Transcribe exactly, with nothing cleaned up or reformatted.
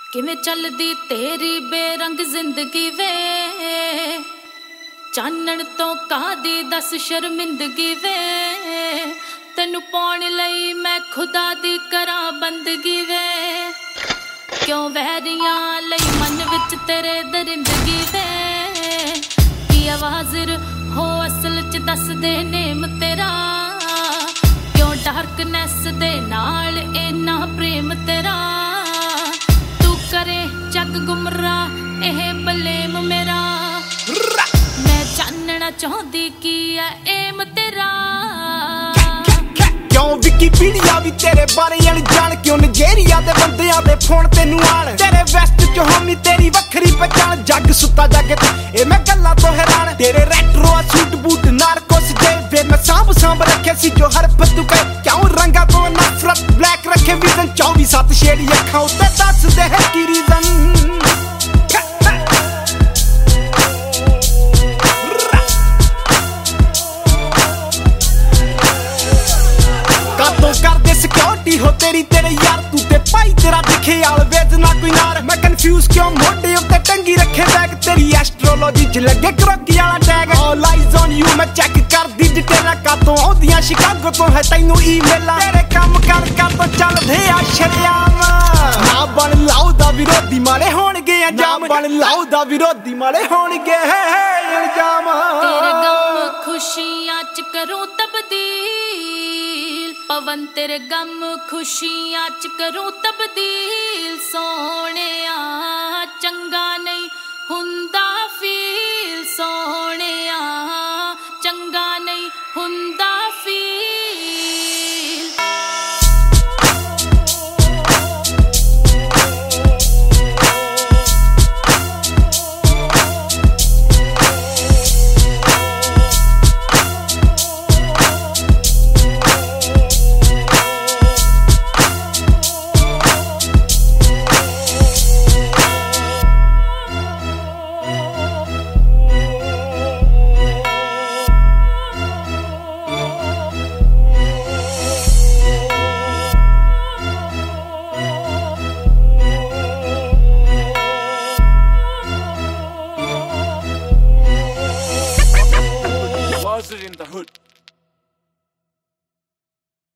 ਕਿਵੇਂ ਚੱਲਦੀ ਤੇਰੀ ਬੇਰੰਗ ਜ਼ਿੰਦਗੀ ਵੇ, ਚਾਨਣ ਤੋਂ ਕਾਦੀ ਦਸ ਸ਼ਰਮਿੰਦਗੀ ਵੇ, ਤੈਨੂੰ ਪਾਉਣ ਲਈ ਮੈਂ ਖੁਦਾ ਦੀ ਕਰਾਂ ਬੰਦਗੀ ਵੇ, ਕਿਉਂ ਵਹਿਰੀਆਂ ਲਈ ਮਨ ਵਿੱਚ ਤੇਰੇ ਦਰਿੰਦਗੀ ਵੇ, ਕੀ ਆਵਾਜ਼ ਹੋ ਅਸਲ ਚ ਦੱਸ ਦੇ ਨੇਮ ਤੇਰਾ, ਕਿਉਂ ਡਾਰਕਨੈਸ ਦੇ ਨਾਲ ਇੰਨਾ ਪ੍ਰੇਮ ਤੇਰਾ, ਤੂੰ ਕਰੇ ਜੱਗ ਗੁੰਮਰਾਹ ਇਹ ਬਲੇਮ ਮੇਰਾ, ਮੈਂ ਜਾਣਨਾ ਚਾਹੁੰਦੀ ਕੀ ਐ ਏਮ ਤੇਰਾ, ਕਿਉਂ ਵਿਕੀਪੀਡੀਆ ਵੀ ਤੇਰੇ ਬਾਰੇ ਅਣਜਾਣ, ਕਿਉਂ ਨਜੇਰੀਆ ਦੇ ਬੰਦਿਆਂ ਦੇ ਫੋਨ ਤੈਨੂੰ ਆਣ, ਤੇਰੇ ਵੈਸਟ ਚ ਹੋਮੀ ਤੇਰੀ ਵੱਖਰੀ ਪਛਾਣ, ਜੱਗ ਸੁੱਤਾ ਜਾਗਤ ਇਹ ਮੈਂ ਗੱਲਾਂ ਤੋਂ ਹੈਰਾਨ, ਤੇਰੇ ਰੈਟਰੋ ਸੂਟ ਬੂਟ ਨਾਰਕੋਸ ਜੇ ਵੇ ਮੈਂ ਸਾਂਭ ਸਾਂਭ ਰੱਖੇ ਸੀ ਜੋ ਹਰਫ ਤੂੰ ਕਹੇ, ਕਿਉਂ ਰੰਗਾਂ ਤੋਂ ਨਫ਼ਰਤ ਬਲੈਕ ਰੱਖੇ ਵਿਜ਼ਨ, ਚੌਵੀ ਸੱਤ ਸ਼ੇਡੀ ਅੱਖਾਂ ਉੱਤੇ ਦੱਸਦੇ ਹੈ ਕੀ ਰੀਜ਼ਨ, ਕਰਦੇ ਸਿਕਿਉਰਿਟੀ ਹੋ ਤੇਰੀ ਤੇਰੇ ਯਾਰ, ਤੂੰ ਤੇ ਭਾਈ ਤੇਰਾ ਦਿਖੇ ਆਲਵੇਜ਼ ਨਾ ਕੋਈ ਨਾਰ, ਮੈਂ ਕਨਫਿਊਜ਼ ਕਿਉਂ ਮੋਢੇ ਉੱਤੇ ਟੰਗੀ ਰੱਖੇ ਬੈਗ, ਤੇਰੀ ਐਸਟ੍ਰੋਲੋਜੀ ਚ ਲੱਗੇ ਕਰੋਕੀ ਵਾਲਾ tag, all eyes on you ਮੈਂ ਚੈੱਕ ਕਰਦੀ ਡਿਟੇਲਾਂ, ਕਾਤੋਂ ਆਉਂਦੀਆਂ ਸ਼ਿਕਾਗੋ ਤੋਂ ਹੈ ਤੈਨੂੰ ਈਮੇਲਾਂ, ਤੇਰੇ ਕੰਮ ਕਰ ਕਰ ਤੋਂ ਚੱਲਦੇ ਆ ਸ਼ਰਿਆਮ, ਨਾ ਬਣ ਲਾਉ ਦਾ ਵਿਰੋਧੀ ਮਾਰੇ ਹੋਣਗੇ ਅੰਜਾਮ, ਬਣ ਲਾਉ ਦਾ ਵਿਰੋਧੀ ਮਾਰੇ ਹੋਣਗੇ ਅੰਜਾਮ, ਤੇਰੇ ਗਮ ਖੁਸ਼ੀਆਂ ਚ ਕਰੂੰ ਤਬਦੀਲ, ਪਵਨ ਤੇਰੇ ਗਮ ਖੁਸ਼ੀਆਂ ਚ ਕਰੂੰ ਤਬਦੀਲ ਸੋਹਣਿਆ।